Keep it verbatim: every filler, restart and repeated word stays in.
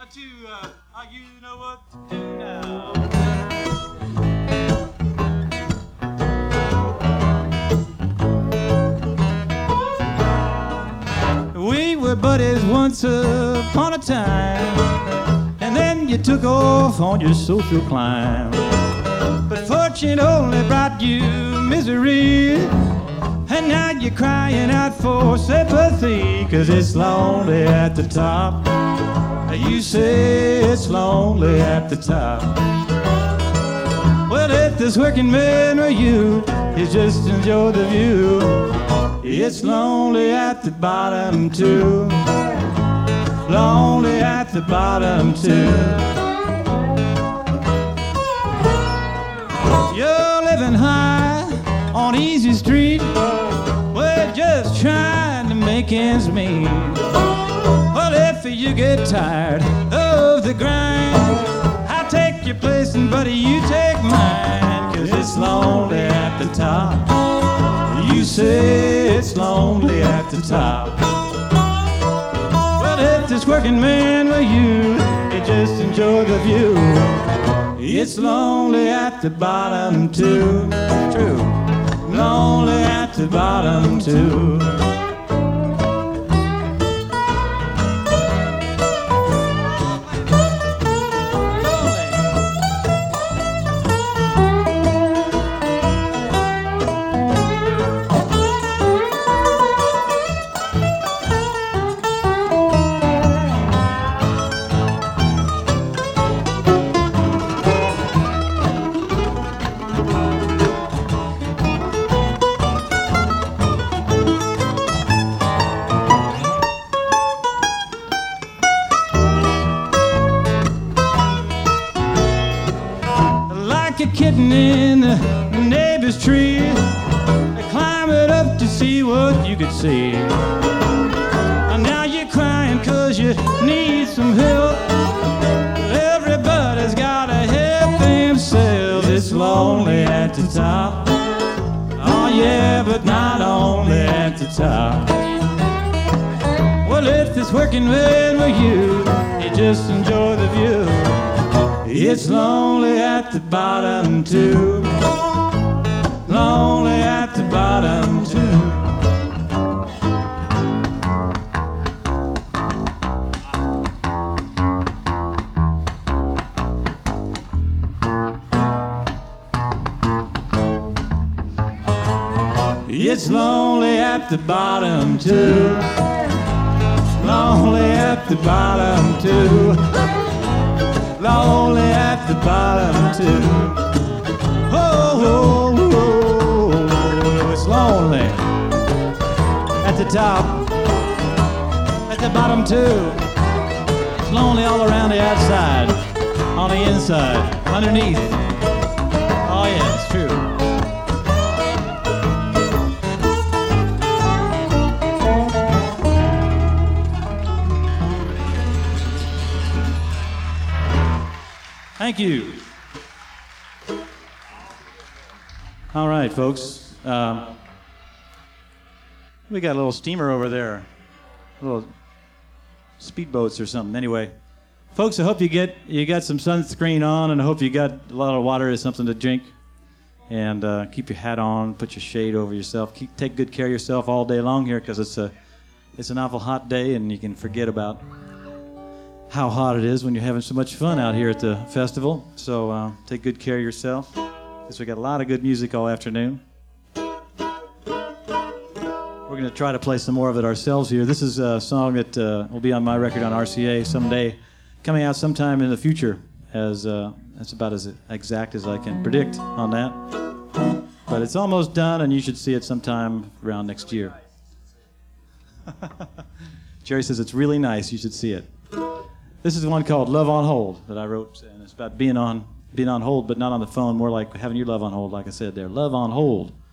to, uh, uh, you know what to do now. We were buddies once upon a time, and then you took off on your social climb. But fortune only brought you misery, and now you're crying out for sympathy, 'cause it's lonely at the top. You say it's lonely at the top. Well, if this working man were you, you just enjoy the view. It's lonely at the bottom too. Lonely at the bottom too. You're living high on Easy Street. We're just trying to make ends meet. Well, if you get tired of the grind, I'll take your place and buddy, you take mine. 'Cause it's lonely at the top. You say it's lonely at the top. Well, if this working man were you, you just enjoy the view. It's lonely at the bottom too. True. Lonely at the bottom too. Kitten in the neighbor's tree, climb it up to see what you could see. And now you're crying 'cause you need some help. Everybody's gotta help themselves. It's lonely at the top. Oh yeah, but not only at the top. Well, if this working man were you, you just enjoy the view. It's lonely at the bottom too. Lonely at the bottom too. It's lonely at the bottom too. Lonely at the bottom too. Lonely at the bottom too. Oh, oh, oh, oh, it's lonely at the top, at the bottom too. It's lonely all around the outside, on the inside, underneath. Oh yeah, it's true. Thank you. All right, folks. Um, we got a little steamer over there, little speedboats or something. Anyway, folks, I hope you get you got some sunscreen on, and I hope you got a lot of water or something to drink. And uh, keep your hat on, put your shade over yourself. Keep take good care of yourself all day long here, because it's a it's an awful hot day, and you can forget about how hot it is when you're having so much fun out here at the festival. So uh, take good care of yourself, because we got a lot of good music all afternoon. We're going to try to play some more of it ourselves here. This is a song that uh, will be on my record on R C A someday, coming out sometime in the future. As uh, that's about as exact as I can predict on that. But it's almost done, and you should see it sometime around next year. Jerry says it's really nice. You should see it. This is one called Love on Hold that I wrote, and it's about being on being on hold, but not on the phone, more like having your love on hold, like I said there. Love on Hold.